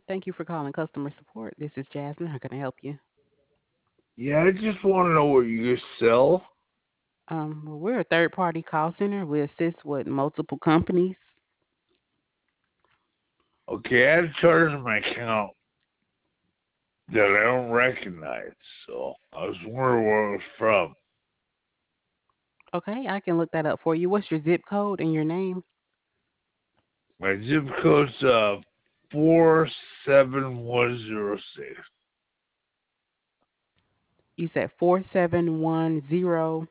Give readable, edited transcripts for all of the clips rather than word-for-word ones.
Thank you for calling customer support. This is Jasmine. How can I help you? Yeah, I just want to know what you sell. Well, we're a third party call center. We assist with multiple companies. Okay, I had a charge in my account that I don't recognize, so I was wondering where it was from. Okay, I can look that up for you. What's your zip code and your name? My zip code's 47106. You said 4710.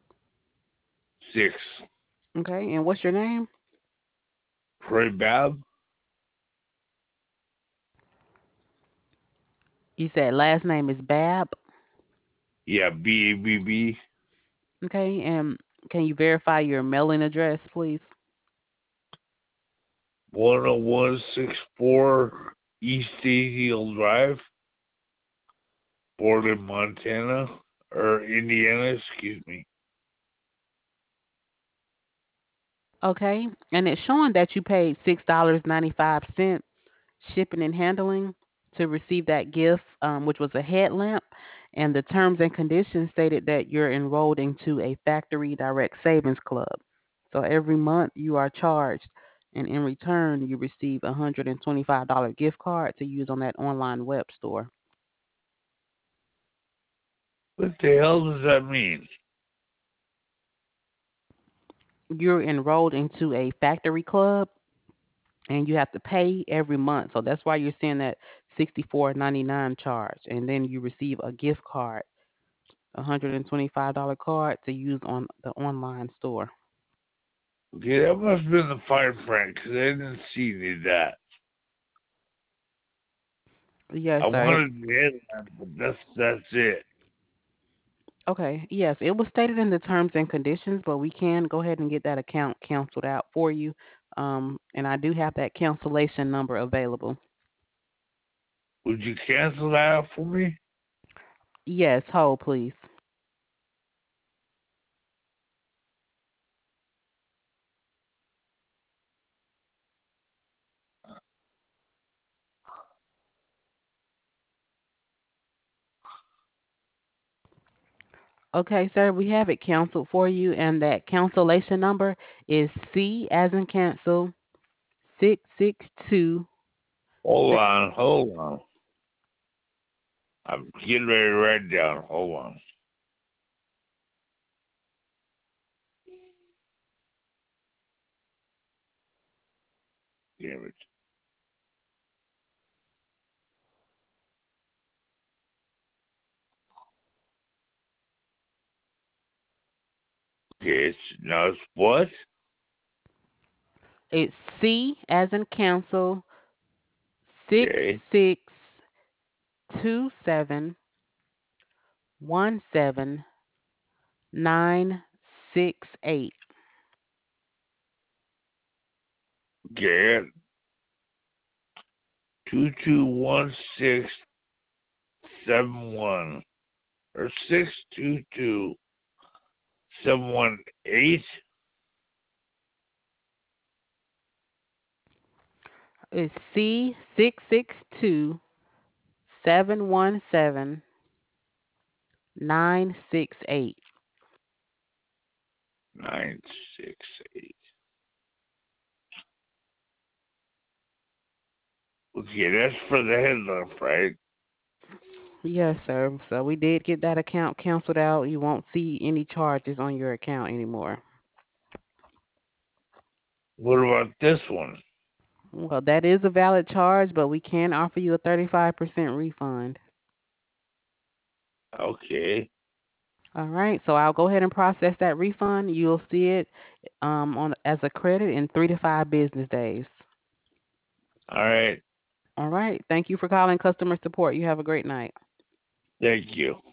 6. Okay, and what's your name? Pray Bab? You said last name is Bab. Yeah, BABB. Okay, and can you verify your mailing address, please? 10164 East Daisy Hill Drive, Portland, Montana, or Indiana, excuse me. Okay, and it's showing that you paid $6.95 shipping and handling to receive that gift, which was a headlamp. And the terms and conditions stated that you're enrolled into a factory direct savings club. So every month you are charged, and in return, you receive a $125 gift card to use on that online web store. What the hell does that mean? You're enrolled into a factory club and you have to pay every month. So that's why you're seeing that 64.99 charge. And then you receive a gift card, a $125 card to use on the online store. Okay, that must have been the fine print because I didn't see any of that. I Yes, sir. wanted the headline, but that's it. Okay. Yes, it was stated in the terms and conditions, but we can go ahead and get that account canceled out for you. And I do have that cancellation number available. Would you cancel that out for me? Yes, hold please. Okay, sir, we have it canceled for you, and that cancellation number is C as in cancel 662. Hold on. I'm getting ready to write it down. Hold on. Damn it. Okay, now it's what? It's C as in cancel six Okay, six two seven 17968. okay. 221671 or 622718. It's C 662 717 968. 968. Okay, that's for the headlamp, right? Yes, sir. So we did get that account canceled out. You won't see any charges on your account anymore. What about this one? Well, that is a valid charge, but we can offer you a 35% refund. Okay. All right, so I'll go ahead and process that refund. You'll see it on as a credit in 3 to 5 business days. All right. All right, thank you for calling customer support. You have a great night. Thank you.